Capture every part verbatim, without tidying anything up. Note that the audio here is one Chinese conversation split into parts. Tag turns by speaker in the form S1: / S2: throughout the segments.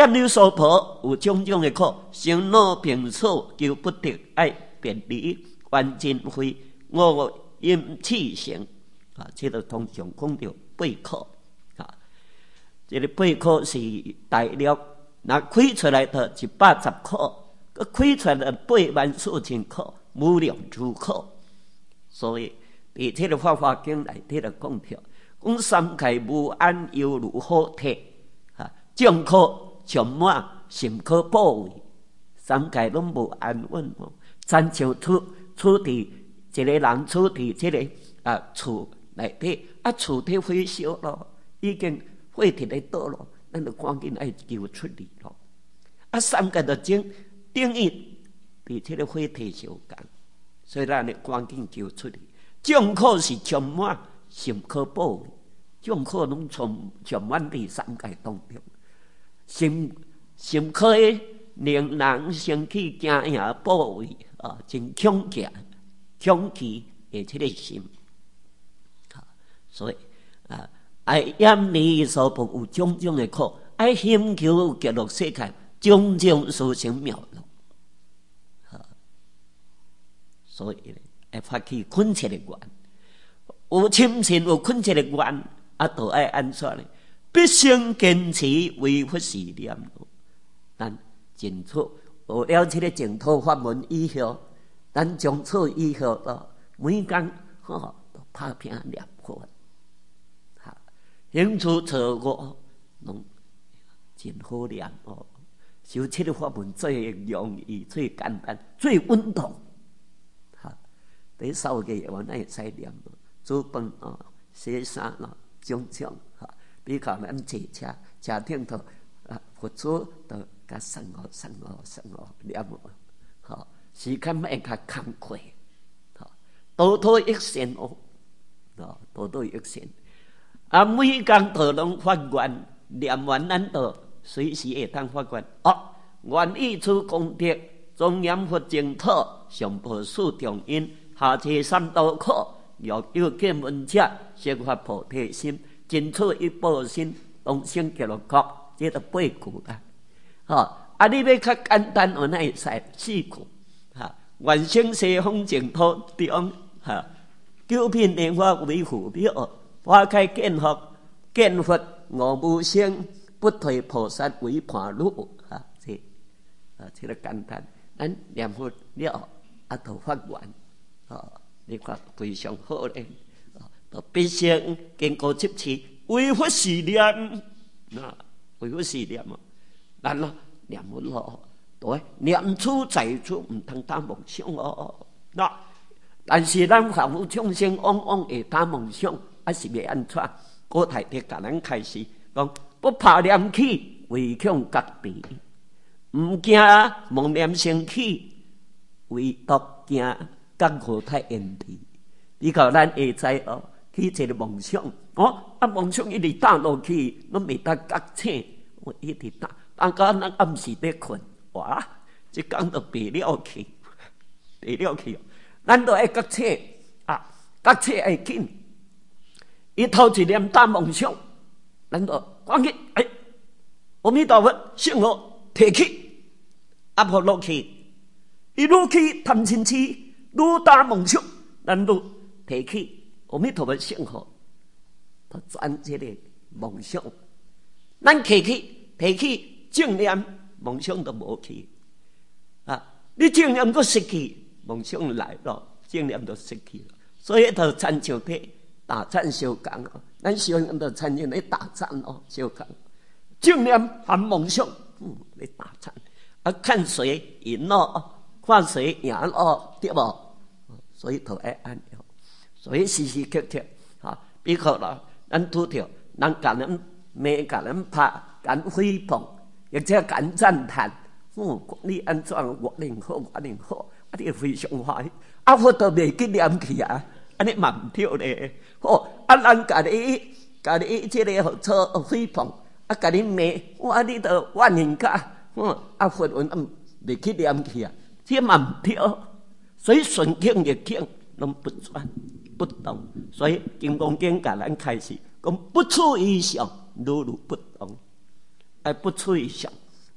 S1: 业流娑婆有种种的苦，生老病死求不得，爱别离冤亲非，我因气成啊，这个通常讲到八苦啊。这个八苦是大了，那开出来的一百十苦，佮开出来的八万四千苦，无量诸苦。所以伫这个《法华经》内底就讲到，讲三界无安犹如虎体啊，众苦充满，心可保卫，三界拢无安稳哦。亲像厝厝伫一个人厝伫这个啊厝内底，啊厝体火烧咯，已经火伫咧倒咯，咱就赶紧爱救出嚟咯。啊，三界就整等于伫这个火体相共，所以咱咧赶紧救出嚟。众苦是充满，心可保卫，众苦拢充充满伫三界当中。心心可诶，令人生起惊吓保卫啊，真恐惧、恐惧诶，这个心。啊，所以啊，爱厌离娑婆有种种诶苦，爱寻求极乐世界种种殊胜妙乐。啊，所以咧，爱发起恳切诶愿，有深信有恳切诶愿，啊，都爱安怎咧？必生坚持维护思念。咱净土学了这个净土法门以后，咱从此以后咯，每天吼都拍拼念佛，哈，兴趣错误拢真好念哦。修这个法门最容易、最简单、最稳当，哈。第三个月我咱会使念咯，煮饭哦，洗衫咯，种种哈。比较咱坐车，车顶头啊，佛祖都甲送我、送我、送我念我，吼，时间莫较坎坷，吼，多多益善哦，哦，多多益善。啊，每工都拢发愿，念完咱都随时会当发愿。哦，愿以此功德，庄严佛净土，上菩萨重因，下济三途苦，若有见闻者，悉发菩提心。尽此一报身，同生极乐国，这都八句啦。吼、哦，啊，你要较简单，我那会使四句。哈、啊，愿生西方净土中，哈、啊，九品莲花为父母，花开见佛，见佛我无生，不退菩萨为伴侣。哈、啊，这啊，这个简单。咱念佛了，啊，都发愿，哦，你看非常好咧。必生经过执持，维护思念，那维护思念嘛，咱咯念佛咯，对，念处在处唔通打梦想哦。那但是咱凡夫众生往往会打梦想，还是要安怎？古太帝甲咱开始讲，不怕念起，唯恐隔离；唔惊妄念生起，唯独惊觉悟太严厉。比较咱会知哦。去一个梦想，哦，啊梦想一直打落去，拢未得觉醒，我一直打，打到咱暗时在困，哇，一讲就白了去，白了去，咱都爱觉醒啊，觉醒会紧。伊头一念打梦想，咱都赶紧哎，阿弥陀佛，圣号提起，啊无落去，伊落去贪嗔痴，愈打梦想，咱愈提起。阿弥陀佛圣号，他转这个梦想，咱提起提起正念，梦想都无去啊！你正念都失去，梦想来了，正念都失去了，所以就参像体打战相共哦。咱小人就参像咧打战哦，相共正念和梦想，嗯，咧打战啊，看谁赢咯，看谁赢咯，对不？所以都爱安。所以时时刻刻，哈，比如啦，咱拄着人甲咱骂、甲咱拍、甲咱诽谤，或者甲咱赞叹，嗯，你安怎我灵好，我灵好，啊，你非常欢喜，啊，我都袂记念去啊，安尼嘛唔对咧，哦，啊，人甲你、甲你即个好错诽谤，啊，甲你骂，哇，你都怨人家，嗯，啊，佛文啊袂记念去啊，这嘛唔对，所以顺境逆境拢不转。不动，所以金刚经甲咱开始讲不处以上，如如不动，哎，不处以上，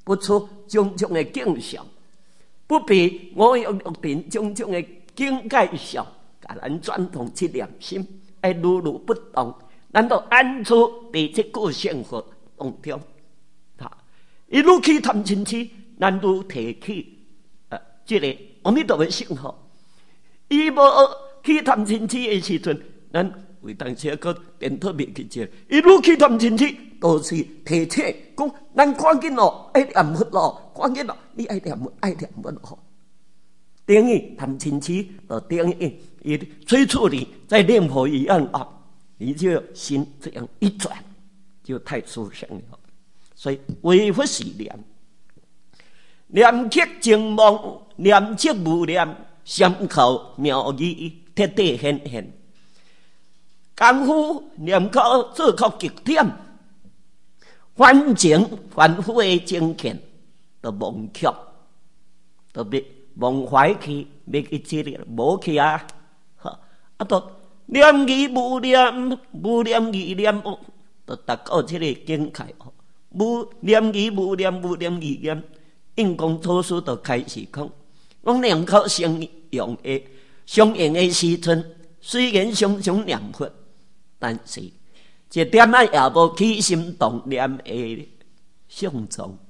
S1: 不出种种的景象，不必我用六定种种的境界上，甲咱转动这念心，爱如如不动。难道安住伫这个生活当中？哈，一路去谈亲戚，难道提起啊？这个阿弥陀佛信号，伊无去谈亲戚的时阵，咱为当时个变特别去接，一路去谈亲戚，都是提醒讲，咱赶紧咯，爱念佛咯，赶紧咯，你爱念佛，爱念佛咯。等于谈亲戚，就等于伊催促你在念佛一样啊。你就心这样一转，就太殊胜了。所以为佛是念，念刻正望，念刻无念，相靠妙义，徹底顯現。功夫念到做到極點，反正反覆的精勤，就忘卻，就別忘懷去，別去接力，無去啊！哈，啊都。念義無念，無念義念哦，就達到這個境界哦。無念義無念，無念義念，應講祖師就開始講，講念口相用的相應的時陣，雖然常常念佛，但是一點仔也無起心動念的相狀。